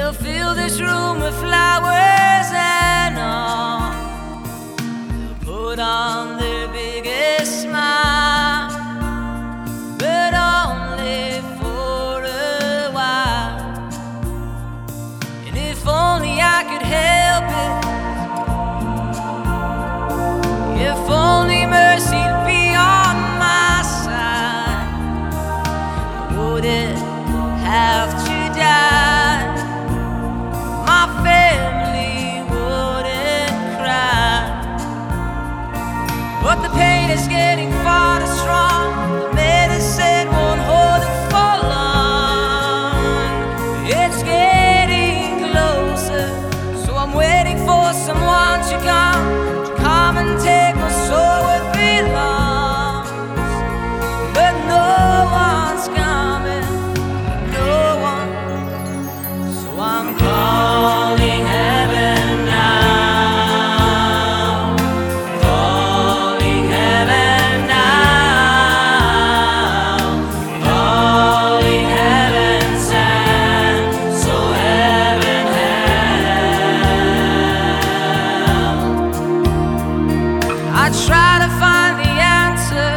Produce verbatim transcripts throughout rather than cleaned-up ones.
We'll fill this room with flowers and all. They'll put on their biggest smile, but only for a while. And if only I could help it, if only mercy'd be on my side, I wouldn't have to die. My family wouldn't cry. But the pain is getting far too strong. The medicine won't hold it for long. It's getting closer, so I'm waiting for someone to come, to come and take my soul where it belongs. But no one's coming, no one. So I'm calling heaven now, calling heaven now, calling heaven send, so heaven help. I try to find the answer,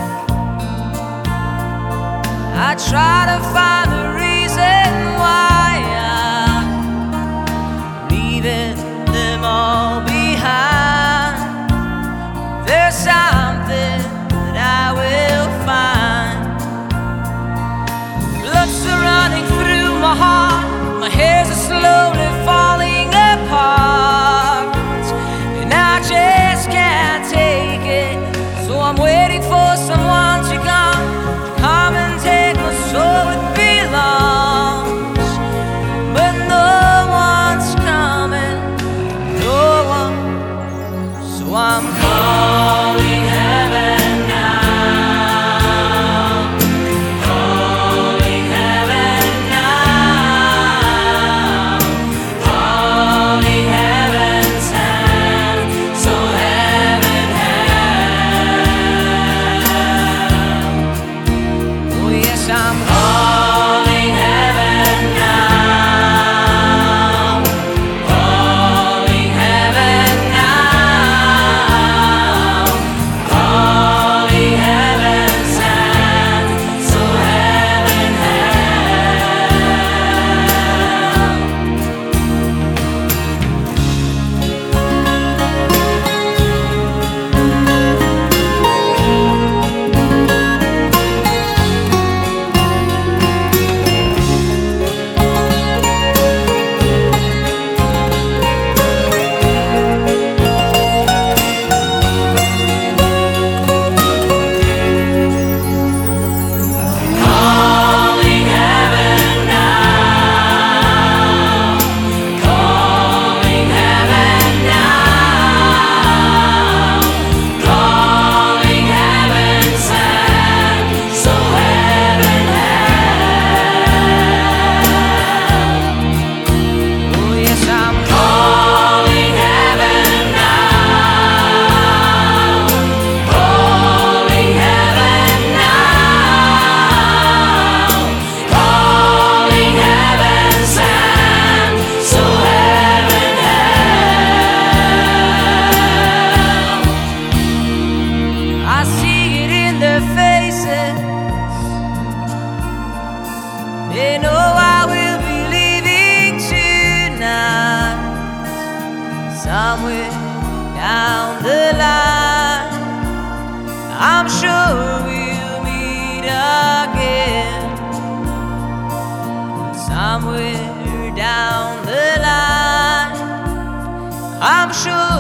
I try to find the reason why I'm leaving them all behind. There's something that I will find. Blood's running through my heart, my hairs are slowly falling apart, and I just can't take it. So I'm waiting for someone to come, to come and take my soul it belongs. But no one's coming, no one. So I'm calling heaven now, calling heaven now, calling heaven's hand, so heaven help. Oh yes, I'm calling heaven now, calling heaven now, calling heaven's hand, so heaven calling heaven now, calling heaven now, calling heaven's hand, so heaven help. Oh yes, I'm calling heaven now, calling heaven now, calling heaven's hand, so heaven help. I see it in their faces, they know I will be leaving tonight. Somewhere down the line, I'm sure we'll meet again. Somewhere down the line, I'm sure